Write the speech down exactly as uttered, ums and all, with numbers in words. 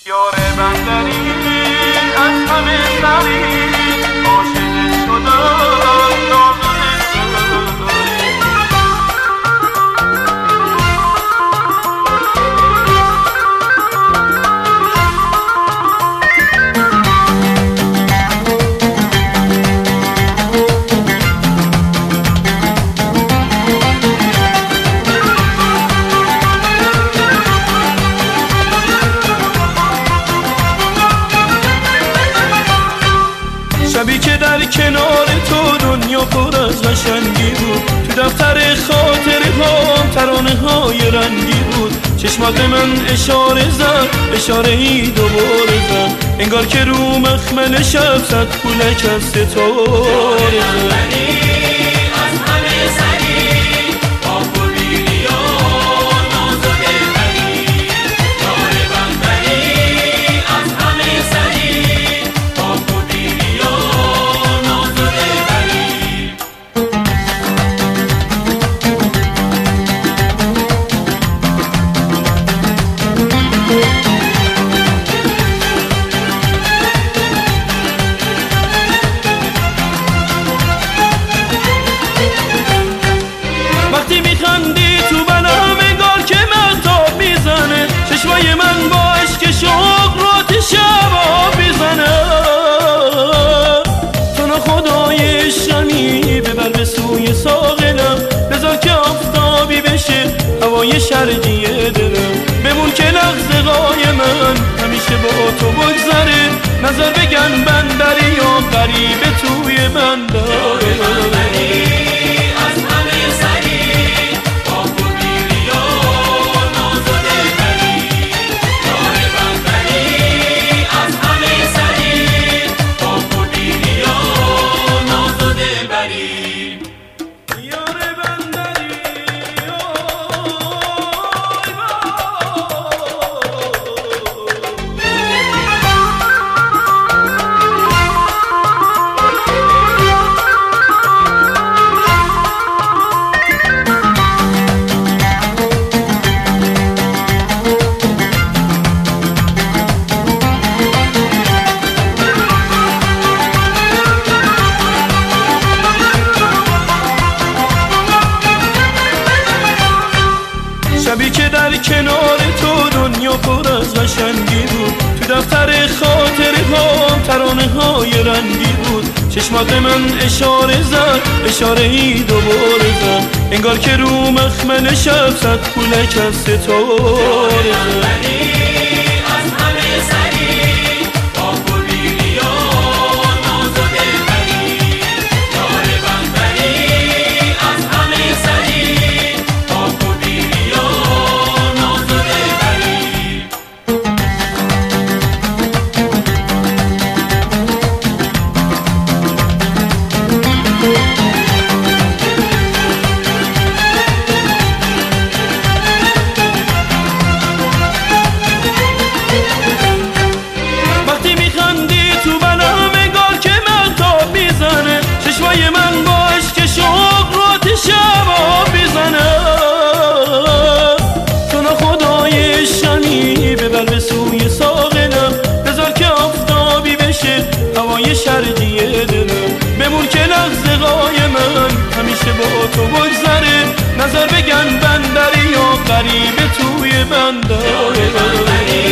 یار بندری از همه سری عاشق شدم نازل شبی که در کنار تو دنیا پر از قشنگی بود، تو دفتر خاطره ها ترانه های رنگی بود. چشمات به من اشاره زد، اشاره ای دوباره زد، انگار که رو مخمل شب صد پولک از ستاره زد. وقتی میخندی تو بنام انگار که مهتاب میزنه، چشمای من با عشق شوق رو آتش شبا میزنه. تو ناخدای عشقمی ببر به سوی ساحلم، بذار که آفتابی بشه هوای شرقی دلم. بمون که لحظه‌های من همیشه با تو بگذره، نظر بگن بندری یا غریب توی من داره. شبی که در کنار تو دنیا پر از قشنگی بود، تو دفتر خاطره ها ترانه های رنگی بود. چشمات من اشاره زد، اشاره ای دوباره زد، انگار که رو مخمل شب صد پولک از ستاره زد. من با عشق شوق رو آتش شبا میزنه. تو ناخدای عشقمی ببر به سوی ساحلم، بذار که آفتابی بشه هوای شرقی دلم. بمون که لحظه‌های من همیشه با تو بگذره، نظر بگن بندری یا غریب توی بندره.